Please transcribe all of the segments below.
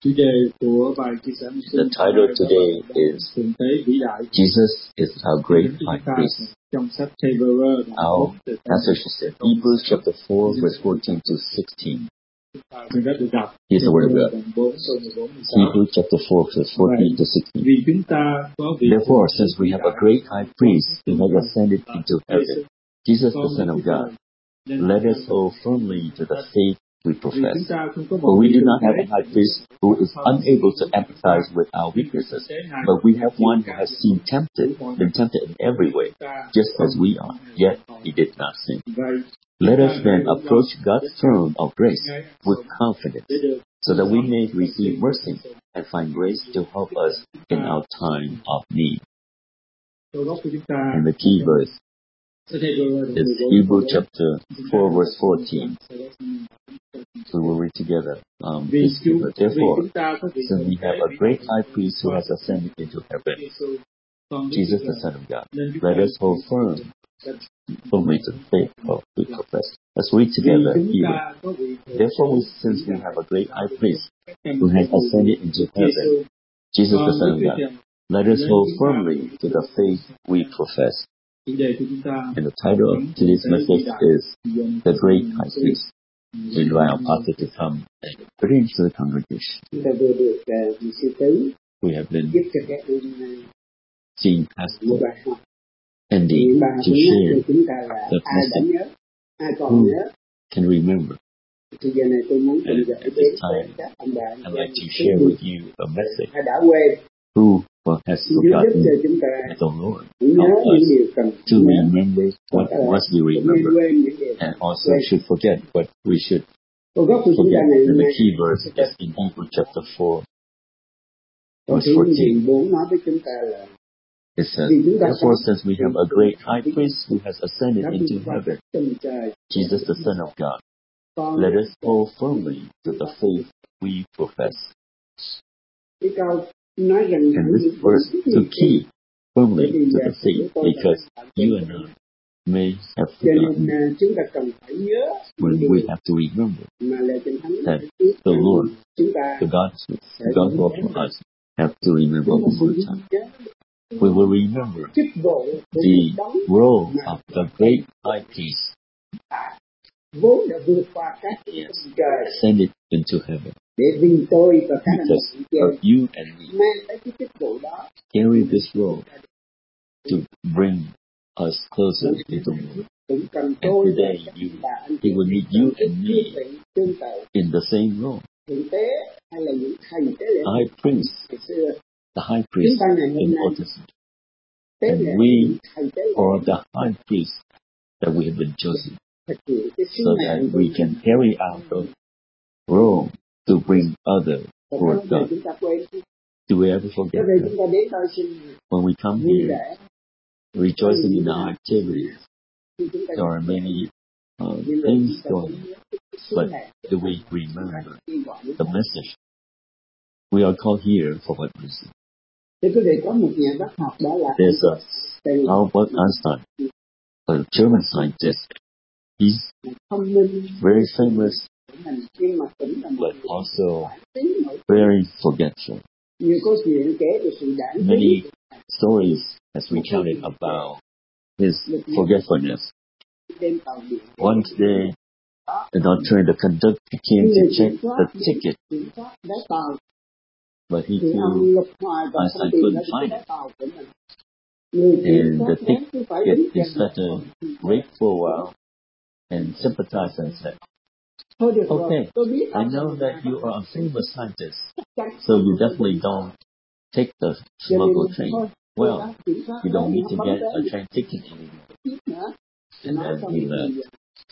Chủ đề của bài chia sẻ The title today is Thượng Tế Vĩ Đại Jesus is our great high priest. trong sách Taberer. Our passage is in Hebrews chapter 4, verse 14 to 16. Here's the word of God. Hebrews chapter 4, verse 14 to 16. Vì chúng ta có vị Therefore, since we have a great high priest who has ascended into heaven, Jesus the Son of God, let us hold firmly to the faith we profess. For we do not have a high priest who is unable to empathize with our weaknesses, but we have one who has been tempted in every way, just as we are, yet he did not sin. Let us then approach God's throne of grace with confidence, so that we may receive mercy and find grace to help us in our time of need. And the key verse is Hebrews chapter 4, verse 14. We will read together. Therefore, since we have a great high priest who has ascended into heaven, Jesus the Son of God, let us hold firmly to the faith we profess. Let's read together Hebrews. Therefore, since we have a great high priest who has ascended into heaven, Jesus the Son of God, let us hold firmly to the faith we profess. And the title of today's message is The Great High Priest. We invite our pastor to come and pray into the congregation. We have been seeing Pastor Andy to share the message. Who can remember? And at this time, I'd like to share with you a message. Who has forgotten the Lord? Help us to remember what must be remembered, and also should forget what we should forget. And the key verse is in Hebrews chapter 4, verse 14. It says, therefore, since we have a great high priest who has ascended into heaven, Jesus the Son of God, let us hold firmly to the faith we profess. And this verse to keep firmly to the faith, because you and I may have forgotten when we have to remember that the Lord, the God for us, have to remember one more time. We will remember the role of the great high priest. Yes, ascended into heaven. Because of you and me carry this role to bring us closer to the Lord. And today, He will need you and me in the same role. The high priest in Old Testament. And we are the high priest that we have been chosen, so that we can carry out the role to bring others toward God. Do we ever forget that? When we come here, rejoicing in our activities, there are many things going on, but do we remember the message? We are called here for what reason? There's Albert Einstein, a German scientist. He's very famous, but also very forgetful. Many stories has recounted about his forgetfulness. One day, the conductor came to check the ticket, but Einstein couldn't find it. And the ticket is such a wait for a while and sympathized and said, okay, I know that you are a famous scientist, so you definitely don't take the local train. Well, you don't need to get a train ticket anymore. And then he left.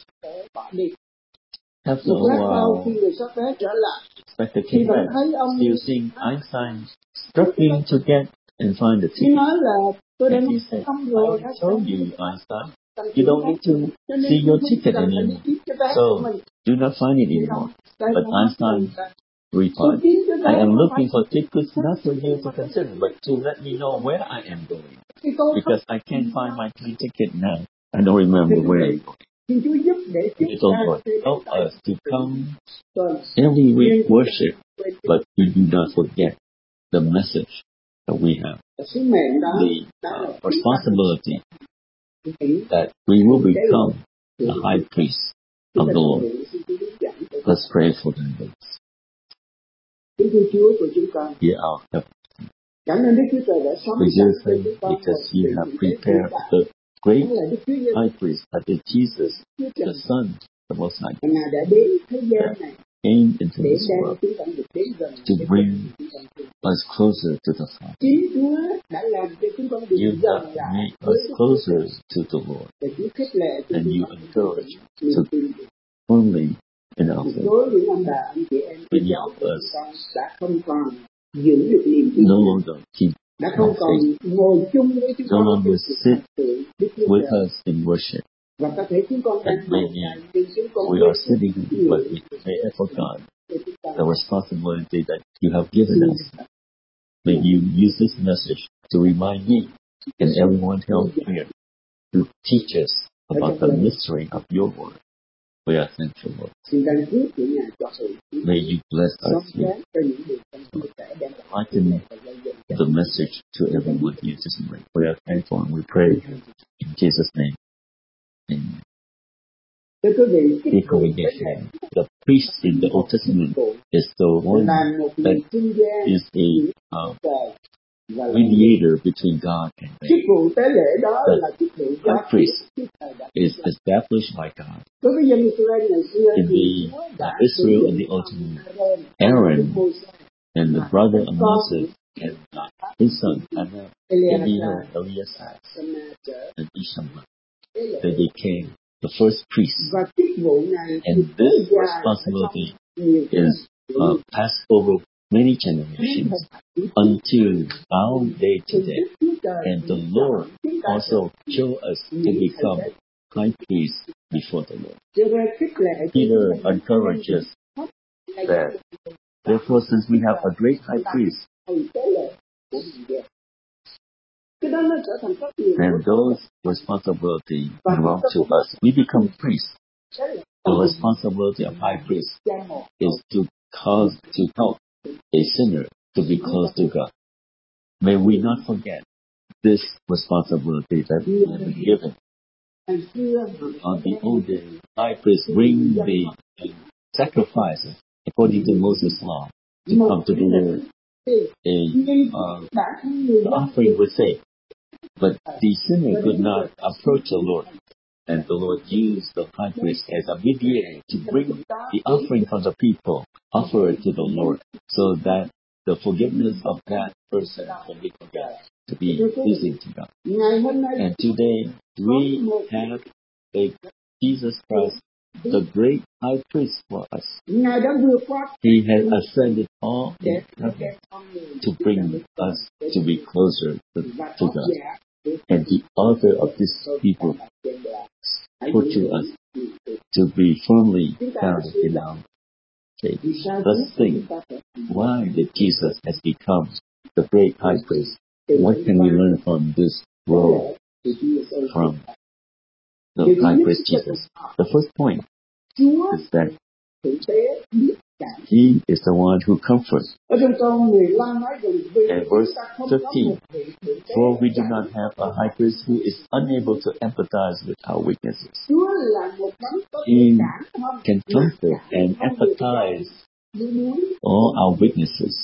After a while, Inspector came back, still seeing Einstein struggling to get and find the ticket. And he said, I told you, Einstein, you don't need to see your ticket anymore. So, do not find it anymore. But Einstein replied, I am looking for tickets not for you to consider, but to let me know where I am going. Because I can't find my train ticket now. I don't remember where I'm going. Little Lord, help us to come every week worship but we do not forget the message that we have, the responsibility that we will become the high priest of the Lord. Let's pray for them. Hear our help. We give thanks because you have prepared the great high priest, that is Jesus, the Son, the Most High, that came into this world to bring us closer to the Father. You have made us closer to the Lord, and you encourage us to firmly in our faith. Many of us no longer keep our faith, no longer sit with us in worship. And maybe we are sitting, but we may have forgotten the responsibility that you have given us. May you use this message to remind me and everyone else here to teach us about the mystery of your word. We are thankful, Lord. May you bless us here. Lighten the message to everyone here this morning. We are thankful and we pray in Jesus' name. Amen. The congregation, the priest in the Old Testament is the one that is a mediator between God and man. The high priest is established by God. In the Israel in the Old Testament, Aaron and the brother of Moses and his son Eleazar and Ishmael, they became the first priest. And this responsibility is passed over many generations until our day today. And the Lord also chose us to become high priests before the Lord. Peter encourages that, therefore, since we have a great high priest, and those responsibilities belong to us, we become priests. The responsibility of high priest is to help a sinner to be close to God. May we not forget this responsibility that we have been given. On the old days, high priests bring the sacrifices according to Moses' law to come to the Lord. The offering was saved, but the sinner could not approach the Lord. And the Lord used the high priest as a mediator to bring the offering from the people, offer it to the Lord, so that the forgiveness of that person can be forgiven, to be pleasing to God. And today we have Jesus Christ, the great high priest for us. He has ascended all in heaven to bring us to be closer to God. And the author of this people torture us to be firmly founded in our faith. Let's think, why did Jesus has become the great high priest? What can we learn from this role from the high priest Jesus? The first point is that He is the one who comforts. And verse 15, for we do not have a high priest who is unable to empathize with our weaknesses. He can comfort and empathize all our weaknesses.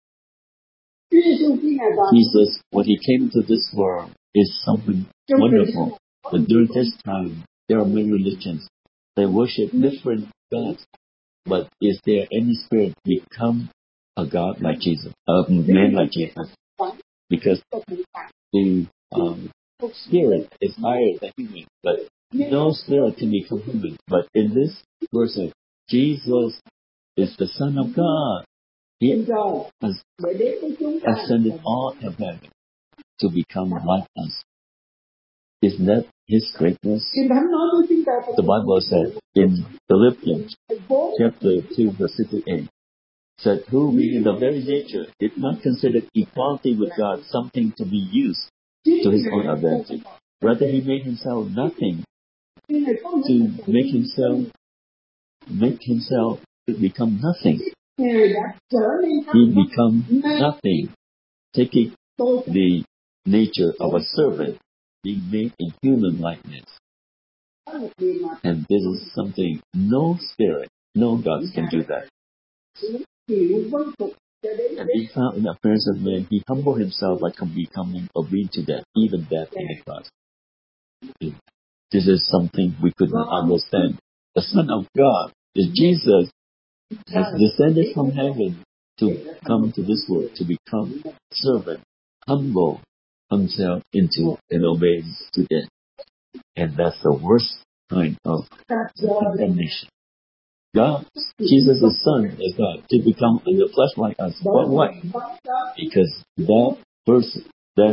Jesus, when He came into this world, is something wonderful. But during this time, there are many religions. They worship different gods. But is there any spirit become a God like Jesus, a man like Jesus? Because the spirit is higher than human, but no spirit can become human. But in this verse, Jesus is the Son of God. He has ascended all of heaven to become like us. Isn't that His greatness? The Bible said in Philippians chapter 2 verse 68, said, who being in the very nature did not consider equality with God something to be used to His own advantage. Rather He made Himself nothing to make himself to become nothing. He becomes nothing, taking the nature of a servant, being made in human likeness. And this is something no spirit, no gods can do that. And he found in the appearance of man, he humbled himself by becoming obedient to death, even death in the cross. This is something we could not understand. The Son of God, Jesus, has descended from heaven to come to this world, to become servant, humble himself into and obey to death. And that's the worst kind of condemnation. God, Jesus the Son is God, to become in the flesh like us. But why? Because that person,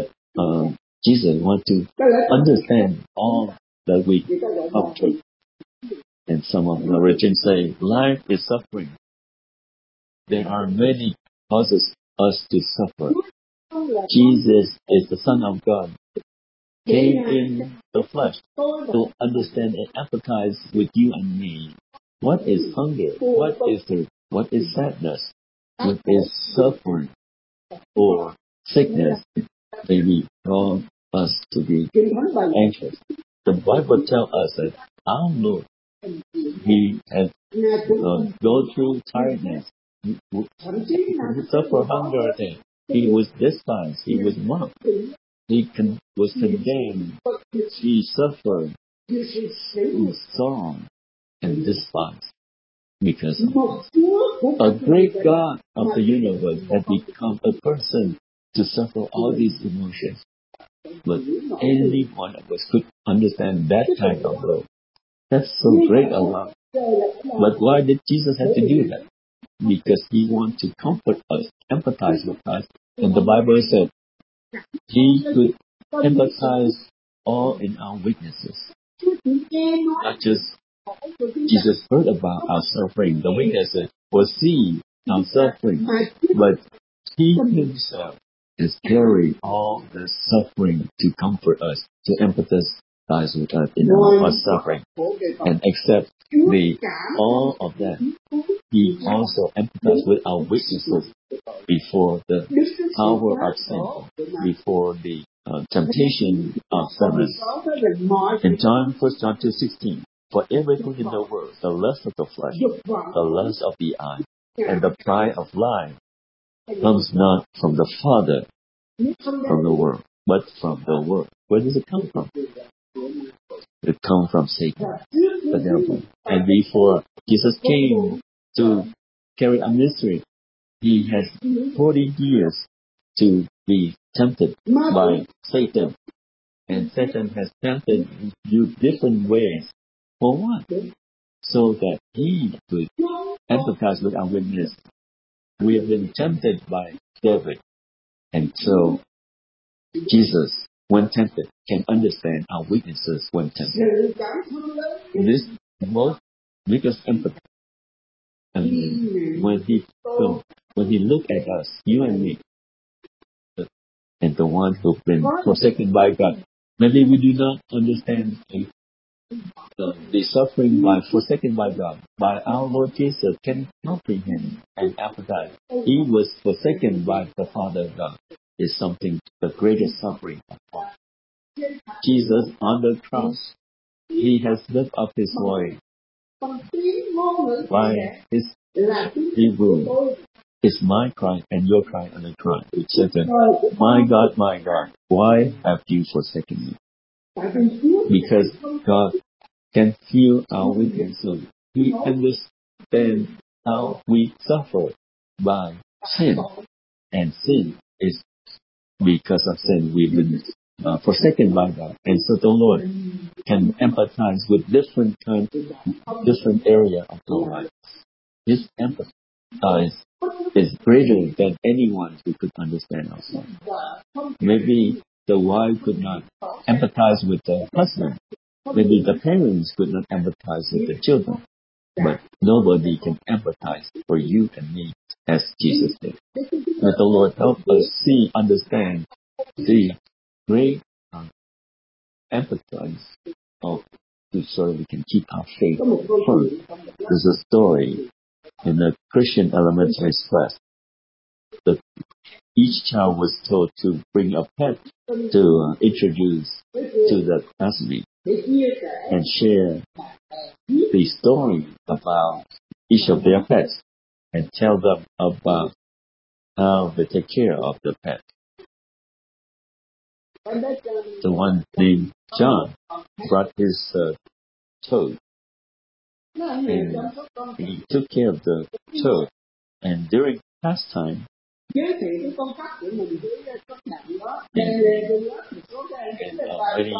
Jesus wants to understand all that we come through. And some of the religions say, life is suffering. There are many causes us to suffer. Jesus is the Son of God, came in the flesh to understand and empathize with you and me. What is hunger? What is thirst? What is sadness? What is suffering or sickness? Maybe cause us to be anxious. The Bible tells us that our Lord, He has gone through tiredness. He suffered hunger. He was despised. He was mocked. He was condemned. He suffered. He saw and despised because of this. A great God of the universe has become a person to suffer all these emotions. But any one of us could understand that kind of love. That's so great a love. But why did Jesus have to do that? Because He wants to comfort us, empathize with us. And the Bible said He could empathize all in our weaknesses. Not just Jesus heard about our suffering, the weaknesses, or see our suffering, but He Himself is carrying all the suffering to comfort us, to empathize with us in our suffering, and accept all of that. He also empathized with our weaknesses before the power of sin, before the temptation of sin. In John 1 John 2:16, for everything in the world, the lust of the flesh, the lust of the eye, and the pride of life, comes not from the Father, from the world, but from the world. Where does it come from? It comes from Satan, the devil. And before Jesus came to carry a ministry, He has 40 years to be tempted by Satan. And Satan has tempted you different ways. For what? So that he could empathize with our weakness. We have been tempted by David. And so Jesus, when tempted, can understand our weaknesses when tempted. This most biggest empathy. And when he looked at us, you and me, and the one who've been forsaken by God, maybe we do not understand the suffering by forsaken by God. But our Lord Jesus can comprehend and empathize. He was forsaken by the Father God. Is something the greatest suffering of all. Jesus on the cross, He has lifted up His voice by His Hebrew. It's my cry and your cry on the cross. It says, my God, why have you forsaken me? Because God can feel our weaknesses. He understands how we suffer by sin. And sin is because of sin. We've been forsaken by God. And so the Lord can empathize with different area of our life. His empathy is greater than anyone who could understand ourselves. Maybe the wife could not empathize with the husband. Maybe the parents could not empathize with the children. But nobody can empathize for you and me as Jesus did. Let the Lord help us understand the great empathize so we can keep our faith firm. There's a story in the Christian elementary class, each child was told to bring a pet to introduce to the classmate and share the story about each of their pets and tell them about how they take care of the pet. The one named John brought his toad, and he took care of the toad. And during pastime, and many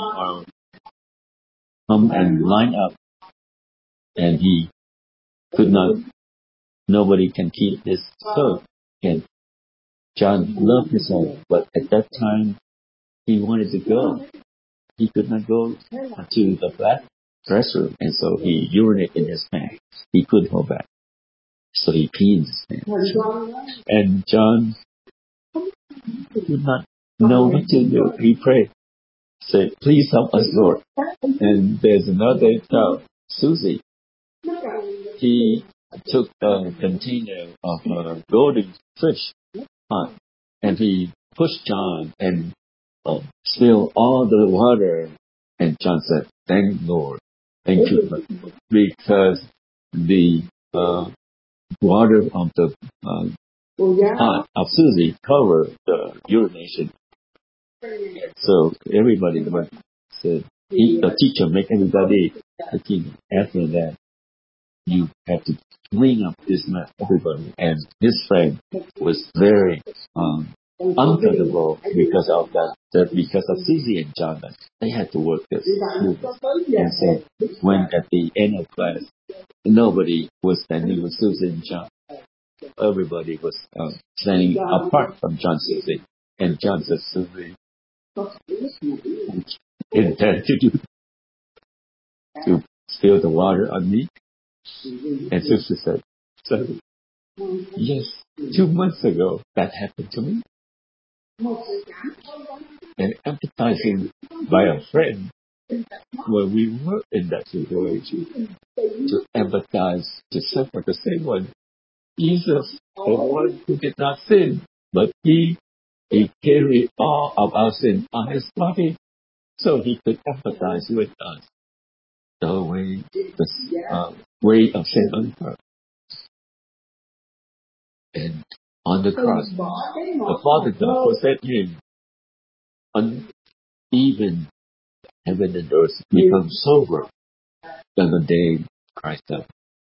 come and line up, and he could not. Nobody can keep his toad, and John loved his own, but at that time he wanted to go. He could not go to the restroom, and so he urinated in his pants. He couldn't go back, so he peed in his pants. And John did not know what to do. He prayed, said, "Please help us, Lord." And there's another child, Susie. He took a container of a golden fish pot, and he pushed John and spilled all the water. And John said, "Thank Lord, thank you," because the water of the pot of Susie covered the urination. So everybody said, the teacher make everybody clean. After that, you have to clean up this mess, everybody. And his friend was very uncomfortable because of that, because of Susie and John. They had to work this. And so when at the end of class, nobody was standing with Susie and John. Everybody was standing apart from John and Susie. And John said, "Susie, intend to spill the water on me?" And Susie said, "Yes, 2 months ago that happened to me." And empathizing by a friend when we were in that situation, to empathize, to suffer the same one. Jesus, the one who did not sin, but he carried all of our sin on his body, so he could empathize with us. The way of sin on earth. And on the cross, the Father God forsake him. Even heaven and earth become sober than the day Christ died.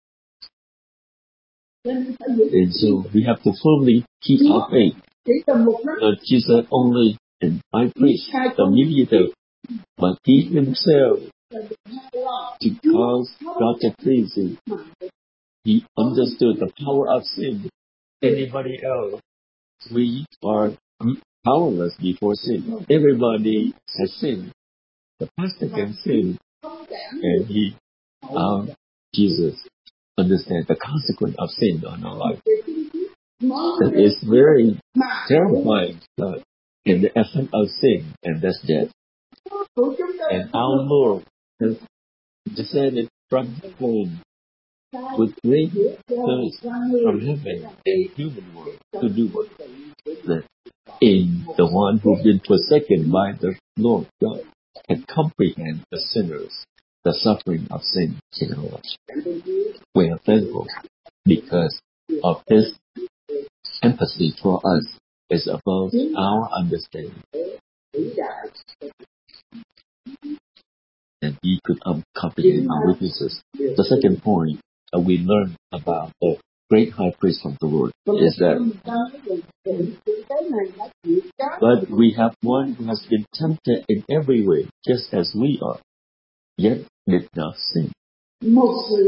And so we have to firmly keep our faith that Jesus only and high priest, the mediator, but he himself, to cause God to please him. He understood the power of sin. Anybody else, we are powerless before sin. Everybody has sinned. The pastor can sin, and Jesus understands the consequence of sin on our life. That is very terrifying in the effect of sin, and that's death. And our Lord has descended from heaven with great thirst from heaven and human world to do what? That in the one who's been forsaken by the Lord God can comprehend the sinners, the suffering of sin in our lives. We are thankful because of his empathy for us is above our understanding. And he could comprehend our weaknesses. The second point that we learn about the great high priest of the Lord is that but we have one who has been tempted in every way, just as we are, yet did not sin. And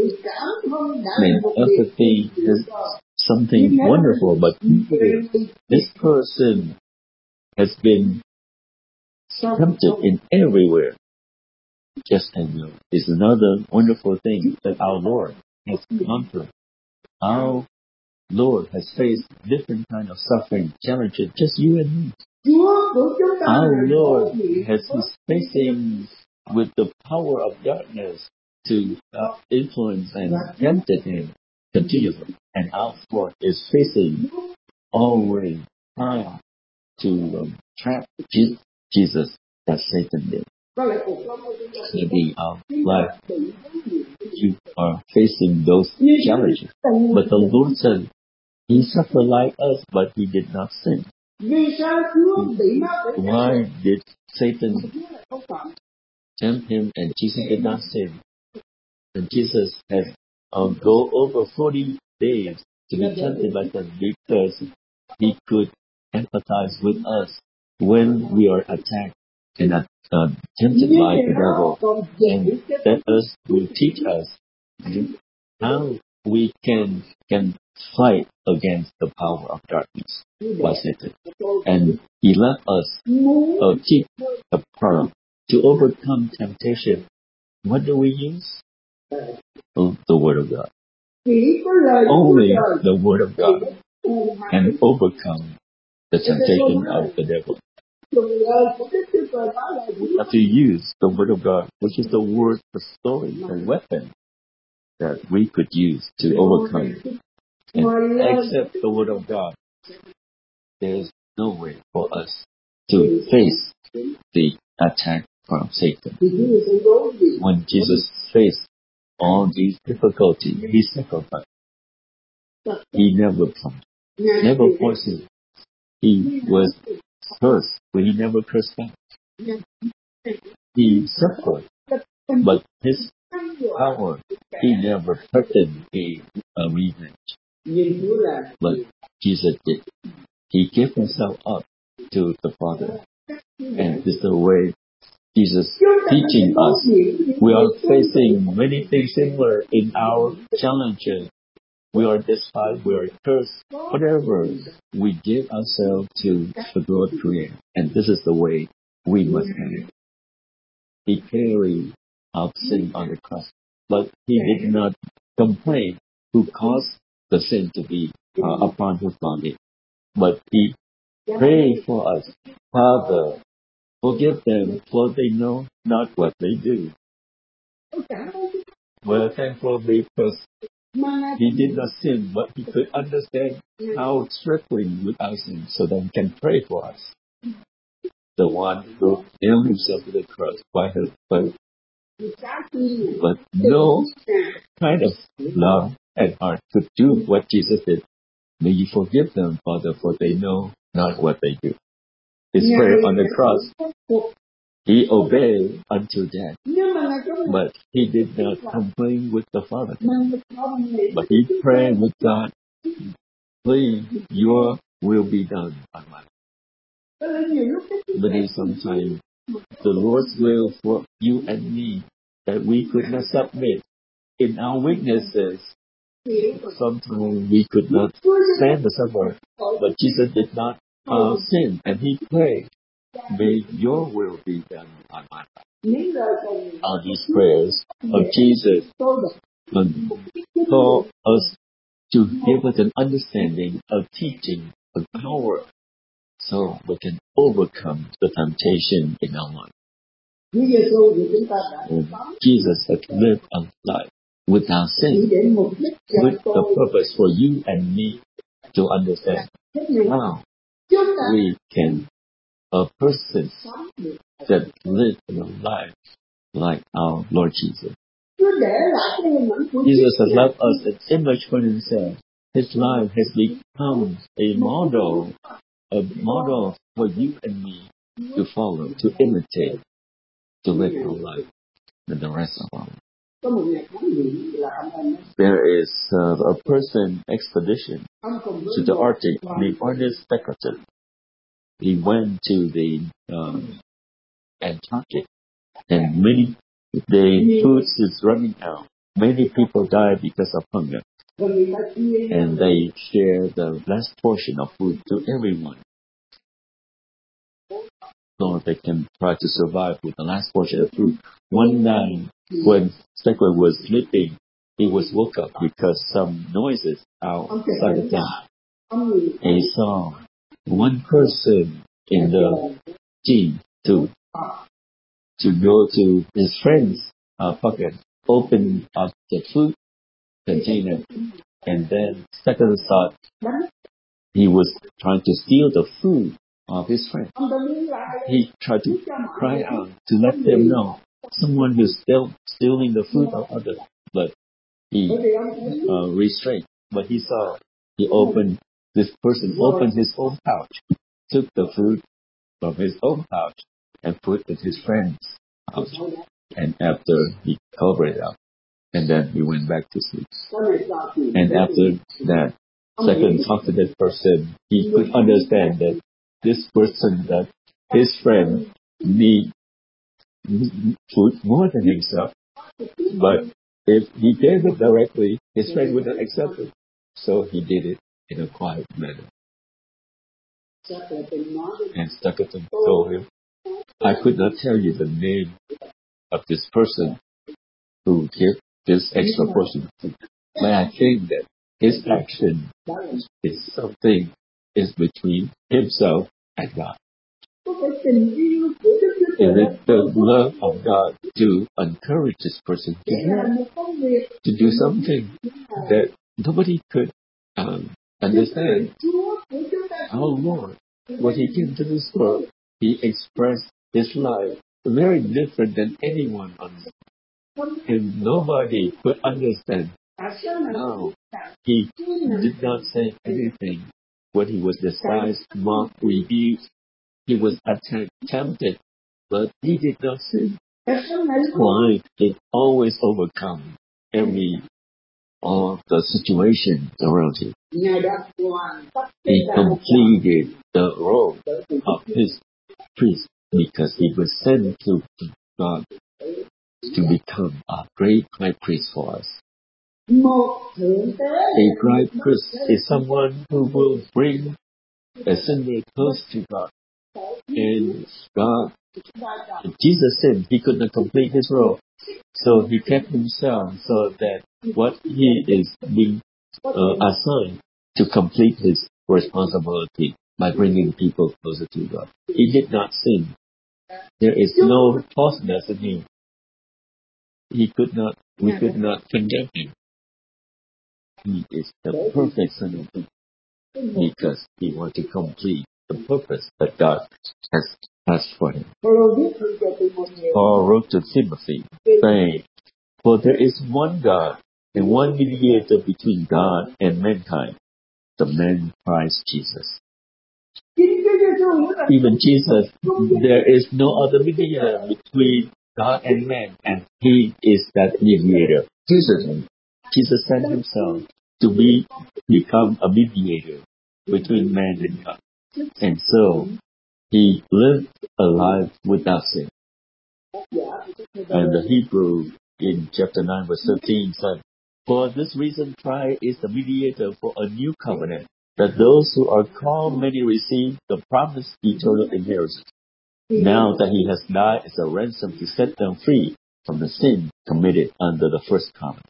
empathy is something wonderful, but this person has been tempted in everywhere, just as we are. It's another wonderful thing that our Lord has gone through. Our Lord has faced different kind of suffering, challenges, just you and me. Our Lord is facing with the power of darkness to influence and tempted him. continuously. And our sword is facing always higher to trap Jesus as Satan did. Maybe our life, you are facing those challenges. But the Lord said, He suffered like us, but He did not sin. Why did Satan tempt Him and Jesus did not sin? And Jesus had go over 40 days to be tempted by Satan because He could empathize with us when we are attacked and tempted by the devil. And that will teach us how we can fight against the power of darkness by Satan. And He left us keep a pearl to overcome temptation. What do we use? The Word of God. Only the Word of God can overcome the temptation of the devil. We have to use the Word of God, which is the word, the story, the weapon that we could use to overcome it. And except the Word of God, there is no way for us to face the attack from Satan. When Jesus faced all these difficulties, He sacrificed. He never plunged, never poisoned. He was cursed, but He never cursed back. He suffered, but His power, He never threatened a revenge. But Jesus did. He gave Himself up to the Father. And this is the way Jesus teaching us. We are facing many things similar in our challenges. We are despised, we are cursed, whatever. We give ourselves to the Lord Creator. And this is the way we must have it. He carried our sin on the cross. But He did not complain who caused the sin to be upon His body. But He prayed for us. Father, forgive them, for they know not what they do. We're thankful because He did not sin, but He could understand how struggling with our sin, so that He can pray for us. The one who nailed Himself to the cross by His foot. But no kind of love and heart could do what Jesus did. May You forgive them, Father, for they know not what they do. His prayer on the cross, He obeyed unto death. But He did not complain with the Father. But He prayed with God, please, Your will be done on my life. But sometimes the Lord's will for you and me, that we could not submit in our weaknesses. Sometimes we could not stand the suffering. But Jesus did not sin, and He prayed, may Your will be done on my life. All these prayers of Jesus call us to give us an understanding of teaching, of power, so we can overcome the temptation in our life. Jesus had lived a life without sin, with the purpose for you and me to understand how we can, a person that lives in a life like our Lord Jesus. Jesus has left us an image for Himself. His life has become a model for you and me to follow, to imitate, to live our life in the rest of our life. There is a person expedition to the Arctic named Ernest Shackleton. He went to the Antarctic, and the food is running out. Many people die because of hunger, and they share the last portion of food to everyone, so they can try to survive with the last portion of food. One night, when Shackleton was sleeping, he was woke up because some noises outside the tent. He saw one person in the team to go to his friend's pocket, open up the food container, And then second thought, he was trying to steal the food of his friend. He tried to cry out to let them know someone is still stealing the food of others. But he restrained. But he saw this person opened his own pouch, took the food from his own pouch and put in his friend's pouch. And after he covered it up, and then he went back to sleep. And after that, second talk to that person, he could understand that this person, that his friend need food more than himself. But if he gave it directly, his friend would not accept it. So he did it in a quiet manner. And Stapleton told him, I could not tell you the name of this person who gave this extra portion. But I think that his action is something is between himself and God. It is the love of God to encourage this person to do something that nobody could understand. Our Lord, when He came to this world, He expressed His life very different than anyone on earth. And nobody could understand. No, He did not say anything. When He was despised, mocked, rebuked, He was attacked, tempted, but He did not sin. Why? It always overcome all the situations around Him. He completed the role of His priest because He was sent to God to become a great high priest for us. A great priest is someone who will bring a sinner close to God. And God, Jesus said He could not complete His role. So He kept Himself so that what He is being assigned to complete His responsibility by bringing people closer to God. He did not sin. There is no falseness in Him. We could not condemn Him. He is the perfect Son of God because He wants to complete the purpose that God has for Him. Paul wrote to Timothy saying, for there is one God and one mediator between God and mankind, the man Christ Jesus. Even Jesus, there is no other mediator between God and man, and He is that mediator. Jesus sent Himself to become a mediator between man and God. And so, He lived a life without sin. And the Hebrew in chapter 9 verse 13 said, for this reason Christ is the mediator for a new covenant, that those who are called may receive the promised eternal inheritance. Now that He has died as a ransom to set them free from the sin committed under the first covenant.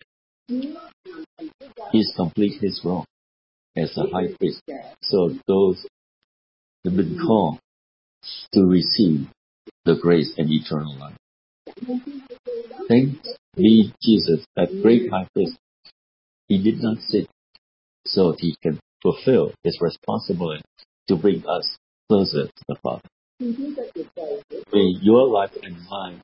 He's complete His role as a high priest. So those have been called to receive the grace and eternal life. Thanks be Jesus, that great high priest. He did not sin, so He can fulfill His responsibility to bring us closer to the Father. May your life and mine,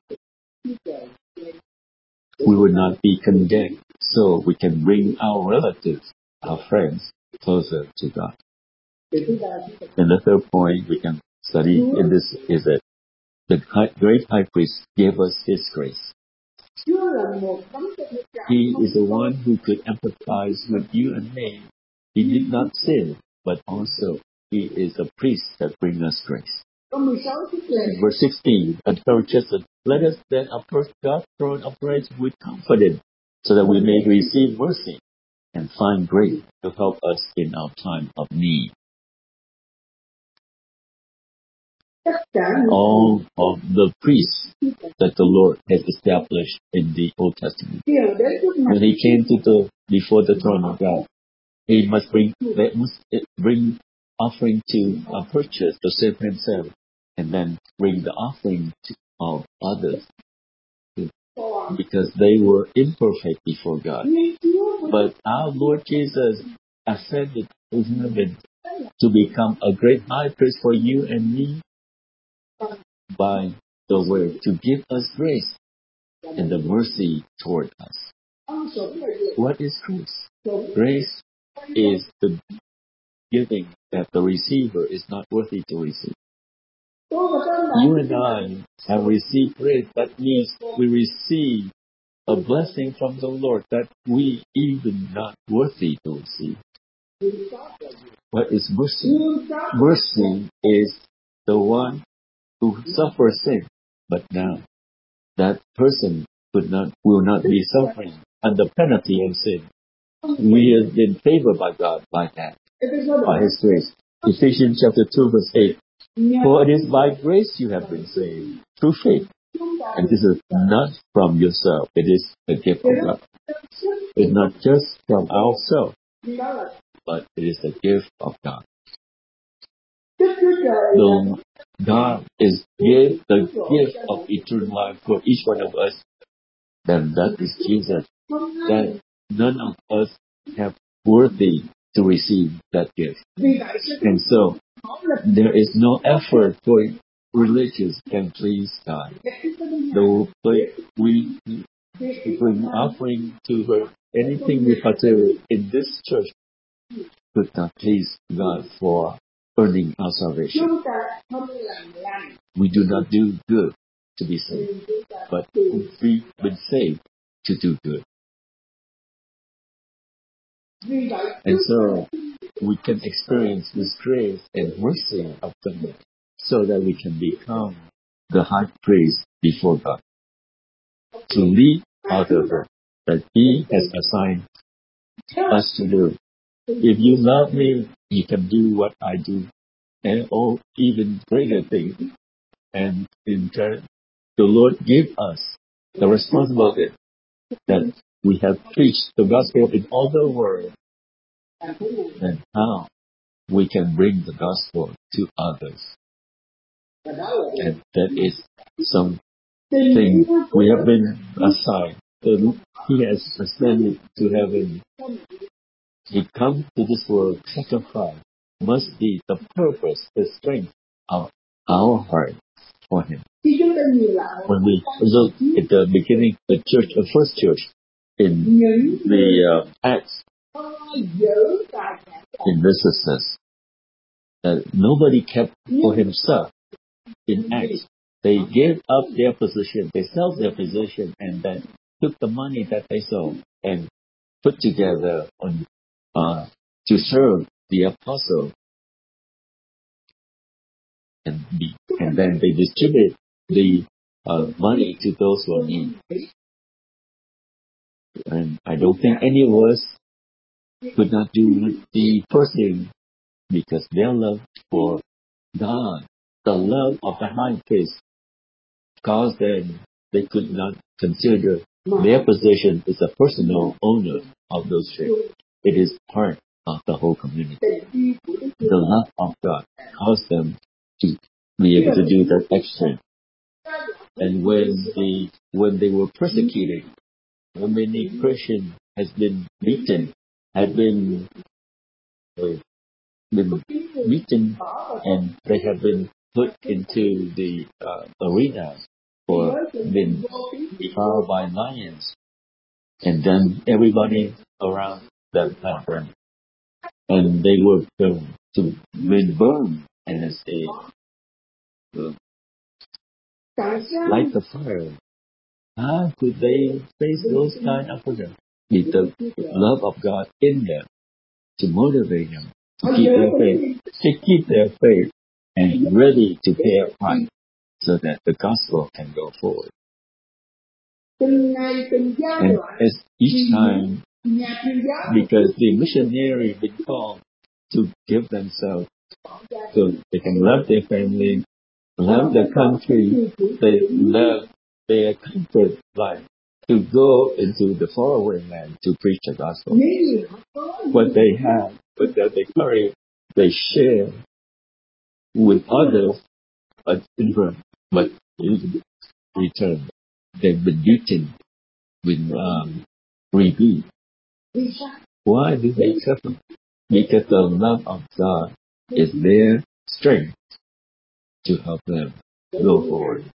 we will not be condemned, so we can bring our relatives, our friends, closer to God. And the third point we can study in this is that the great high priest gave us His grace. He is the one who could empathize with you and me. He did not sin, but also He is a priest that brings us grace. Verse 16 encourages us, let us then approach God's throne of grace with confidence, so that we may receive mercy and find grace to help us in our time of need. All of the priests that the Lord has established in the Old Testament, when He came before the throne of God, they must bring offering to purchase to save Himself, and then bring the offering of others, because they were imperfect before God. But our Lord Jesus ascended to heaven to become a great high priest for you and me by the way to give us grace and the mercy toward us. What is grace? Grace is the giving that the receiver is not worthy to receive. You and I have received grace. That means we receive a blessing from the Lord that we even not worthy to receive. What is mercy? Mercy is the one who suffers sin, but now that person will not be suffering under penalty of sin. We have been favored by God by that, by His grace. Ephesians chapter 2 verse 8. For it is by grace you have been saved, through faith. And this is not from yourself. It is a gift of God. It's not just from ourselves, but it is a gift of God. So God is the gift of eternal life for each one of us. Then that is Jesus. That none of us have worthy to receive that gift. And so there is no effort for religious can please God. Though we bring offering to her, anything we partake in this church could not please God for earning our salvation. We do not do good to be saved, but we've been saved to do good. And so we can experience this grace and mercy of the Lord so that we can become the high priest before God to lead others that He has assigned us to do. If you love me, you can do what I do and or even greater things. And in turn, the Lord gave us the responsibility that we have preached the gospel in all the world, and how we can bring the gospel to others. And that is something we have been assigned. He has ascended to heaven. He comes to this world, sacrifice must be the purpose, the strength of our heart for Him. When we look at the beginning, the first church in the Acts, in verses, nobody kept for himself. In Acts, they gave up their position, they sold their position, and then took the money that they sold and put together on to serve the apostle, and then they distribute the money to those who are in need. And I don't think any of us could not do the first thing because their love for God, the love of the high priest, caused them they could not consider their position as a personal owner of those shares. It is part of the whole community. The love of God caused them to be able to do that action. And when they were persecuted, many Christians has been beaten, beaten, and they have been put into the arena or been devoured by lions. And then everybody around them had them. And they were to be burned and as a light the fire. How could they face those kind of pressure? With the love of God in them to motivate them to keep their faith and ready to pay a price so that the gospel can go forward. And as each time, because the missionary been called to give themselves so they can love their family, love their country, they love their comfort life, to go into the faraway land to preach the gospel. What they have, what they carry, they share with others, but in return, they've been beaten with rebuked Why do they suffer? Because the love of God is their strength to help them go forward.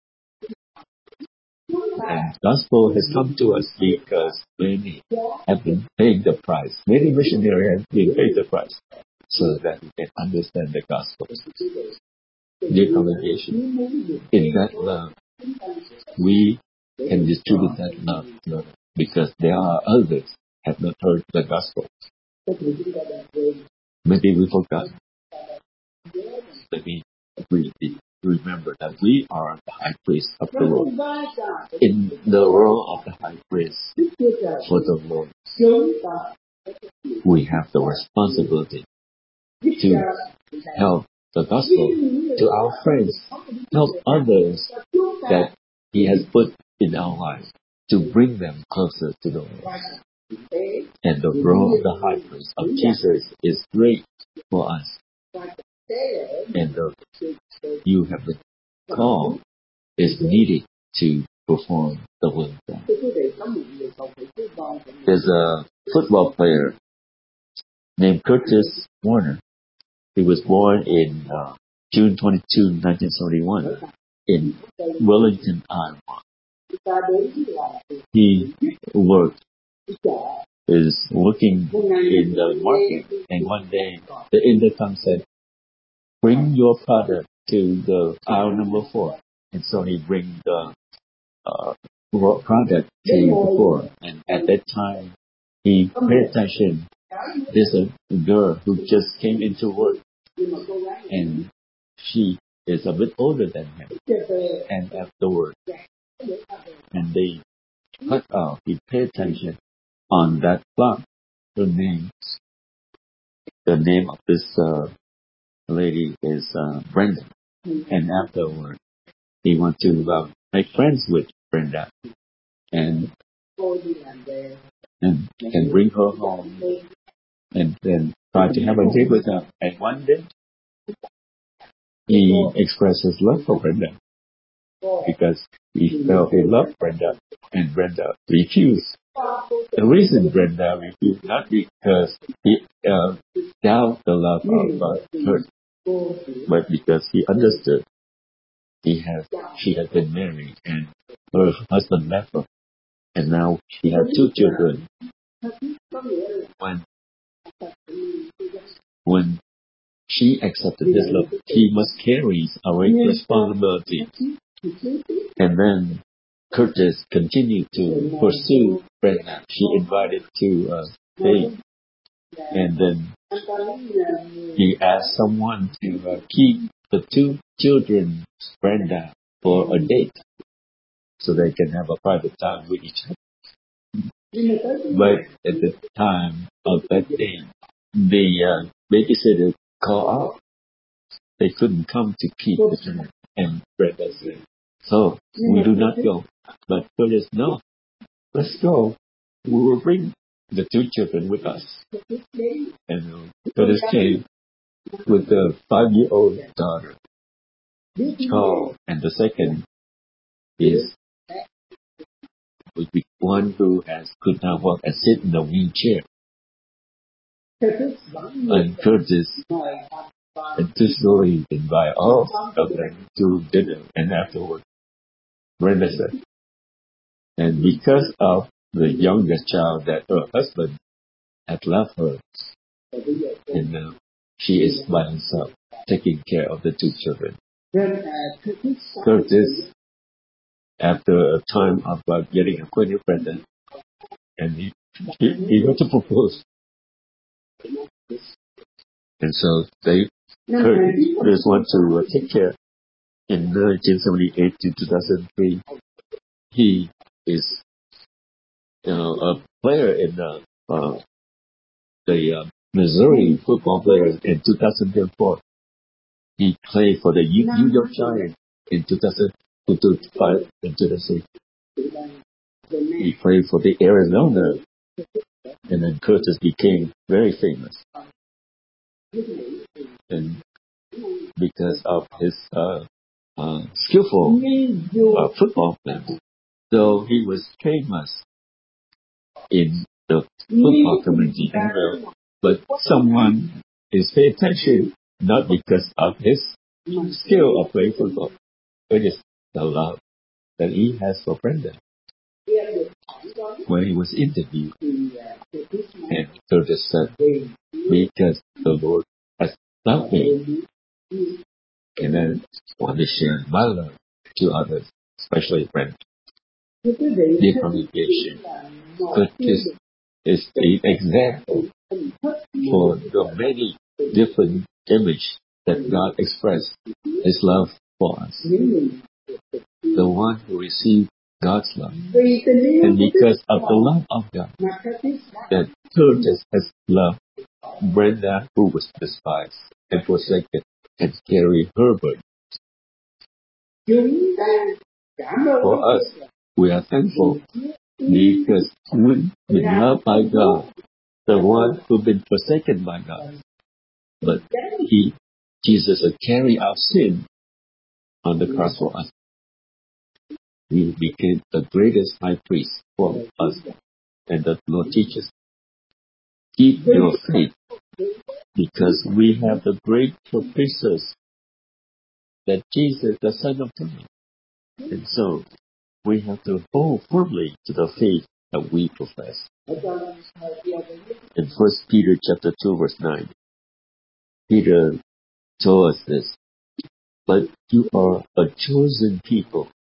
And gospel has come to us because many have been paying the price. Many missionaries have been paying the price so that we can understand the gospel. Dear congregation, in that love, we can distribute that love because there are others who have not heard the gospel. Maybe we forgot. Maybe we remember that we are the high priest of the Lord. In the role of the high priest for the Lord, we have the responsibility to help the gospel to our friends, help others that He has put in our lives to bring them closer to the Lord. And the role of the high priest of Jesus is great for us. And you have been called is needed to perform the will of God. There's a football player named Curtis Warner. He was born in June 22, 1971 in Wellington, Iowa. He is working in the market, and one day the intercom said, "Bring your product to the aisle number 4." And so he brings the product to the 4. And at that time, he paid attention. There's a girl who just came into work, and she is a bit older than him. And afterward, and they cut off. He paid attention on that clock. The name of this lady is Brenda. And afterward, he wants to make friends with Brenda and bring her home and then try to have a date with her. And one day, he expressed his love for Brenda because he felt he loved Brenda, and Brenda refused. The reason Brenda refused, not because he doubted the love of her, but because he understood she had been married and her husband left her, and now she had 2 children. When she accepted this love, she must carry a great responsibility. And then Curtis continued to pursue Brenda. She invited to a date. And then he asked someone to keep the 2 children, Brenda, for a date so they can have a private time with each other. But at the time of that day, the babysitter called out. They couldn't come to keep the children. And Brenda said, "So, we do not go." But Curtis, "No, let's go. We will bring the 2 children with us." And Curtis came with the 5-year-old daughter, Charles, and the second is one who could not walk and sit in a wheelchair. And Curtis intentionally invite all of them to dinner, and afterward, Brenda said, and because of the youngest child that her husband had left her, and now she is by herself, taking care of the 2 children. Curtis, after a time of getting acquainted with Brenda, and he got to propose. And so Curtis wants to take care. In 1978 to 2003, he is a player in the Missouri football players. In 2004, he played for the New York Giants in 2005 and 2006. He played for the Arizona, and then Curtis became very famous. And because of his skillful football play, though he was famous in the football community as well. But someone is paying attention not because of his skill of playing football, but it's the love that he has for Brenda. When he was interviewed, and Curtis said, because the Lord has loved me, and then want to share my love to others, especially friends. Dear congregation, Curtis is an example for the many different images that God expressed His love for us. The one who received God's love. And because of the love of God, that Curtis has loved Brenda, who was despised and forsaken, and carry her burden. For us, we are thankful because we've been loved by God, the one who's been forsaken by God. But Jesus has carried our sin on the cross for us. He became the greatest high priest for us. And the Lord teaches, keep your faith, because we have the great propitious, that Jesus, the Son of God. And so, we have to hold firmly to the faith that we profess. In 1 Peter chapter 2, verse 9, Peter told us this, but you are a chosen people.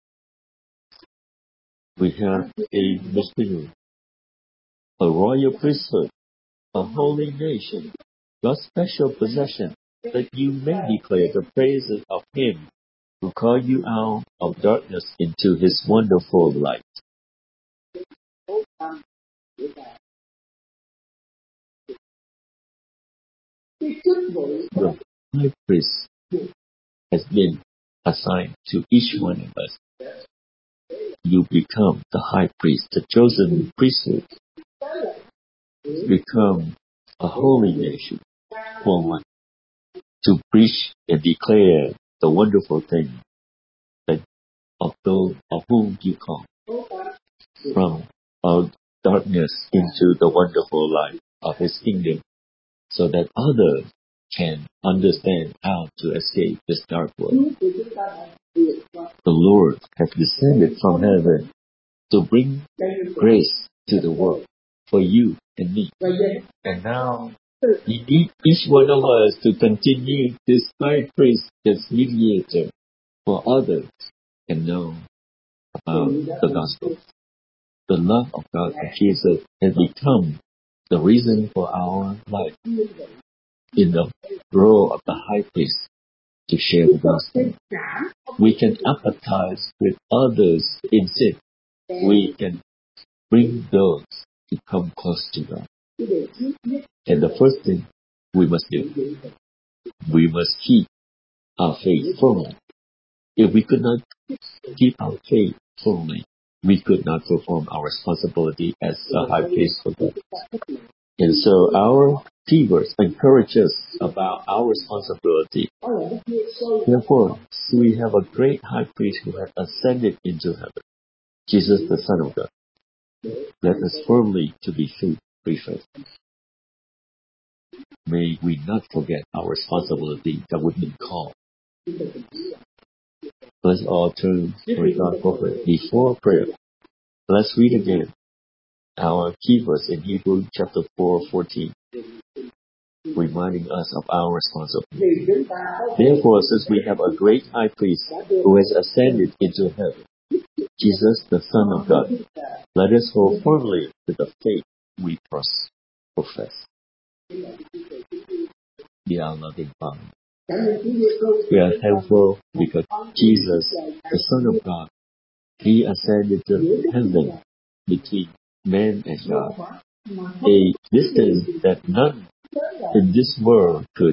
We have a mystery, a royal priesthood, a holy nation, God's special possession, that you may declare the praises of Him who called you out of darkness into His wonderful light. The high priest has been assigned to each one of us. You become the high priest, the chosen priesthood. Become a holy nation for one, to preach and declare the wonderful thing that of those of whom you call from out darkness into the wonderful light of His kingdom, so that others can understand how to escape this dark world. The Lord has descended from heaven to bring grace to the world for you and me. And now He needs each one of us to continue this high priest, this mediator, for others can know about the gospel. The love of God and Jesus has become the reason for our life in the role of the high priest to share the gospel. We can empathize with others in sin. We can bring those to come close to God. And the first thing we must do, we must keep our faith firmly. If we could not keep our faith firmly, we could not perform our responsibility as a high priest for God. And so our keywords encourage us about our responsibility. Therefore, we have a great high priest who has ascended into heaven, Jesus the Son of God. Let us firmly to be faithful. May we not forget our responsibility that we've been called. Let's all turn for God corporate. Before prayer, let's read again our key verse in Hebrews chapter 4:14, reminding us of our responsibility. Therefore, since we have a great high priest who has ascended into heaven, Jesus the Son of God, let us hold firmly to the faith we profess. Dear loving Father, we are thankful because Jesus, the Son of God, He ascended to heaven between man and God, a distance that none in this world could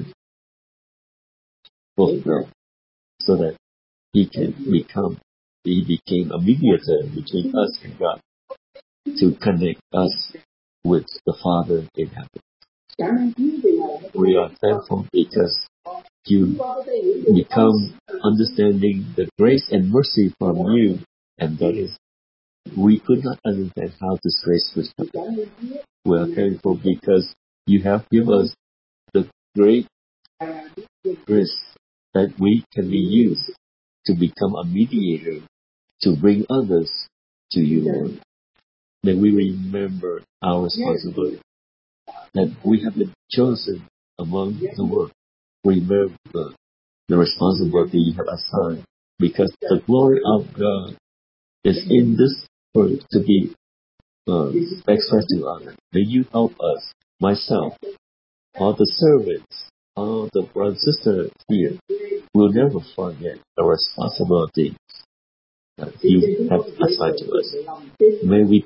fulfill, so that He became a mediator between us and God to connect us with the Father in heaven. We are thankful because you become understanding the grace and mercy from you, and that is we could not understand how this grace would happen. We are thankful because you have given us the great grace that we can be used to become a mediator to bring others to you, Lord. May we remember our responsibility, that we have been chosen among the world. Remember the responsibility you have assigned, because the glory of God is in this world to be expressed to others. May you help us, myself, all the servants, all the brothers and sisters here, will never forget the responsibility that you have assigned to us. May we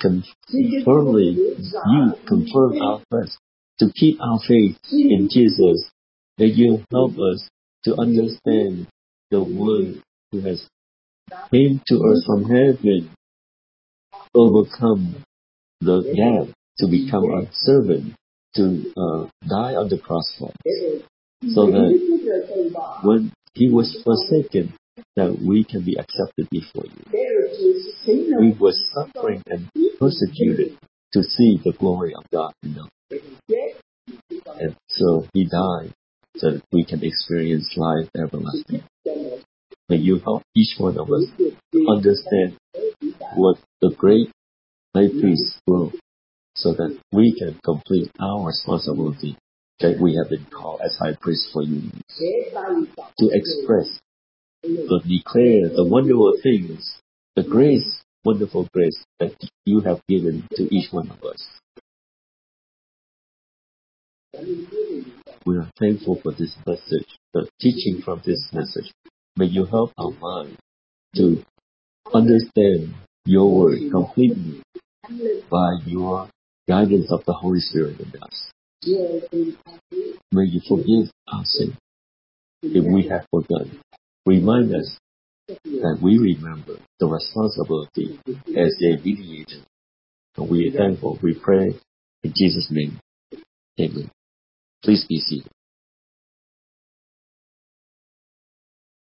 you confirm our quest to keep our faith in Jesus. May you help us to understand the one who has came to us from heaven, overcome the gap, to become a servant, to die on the cross for us, so that when he was forsaken, that we can be accepted before you. We were suffering and persecuted to see the glory of God in us. And so he died so that we can experience life everlasting. May you help each one of us to understand what the great high priest will, so that we can complete our responsibility that we have been called as high priest for you, to express, to declare the wonderful things, the grace, wonderful grace that you have given to each one of us. We are thankful for this message, the teaching from this message. May you help our mind to understand your word completely by your guidance of the Holy Spirit in us. May you forgive our sin if we have forgotten. Remind us that we remember the responsibility as a mediator. And we are thankful. We pray in Jesus' name. Amen. Please be seated.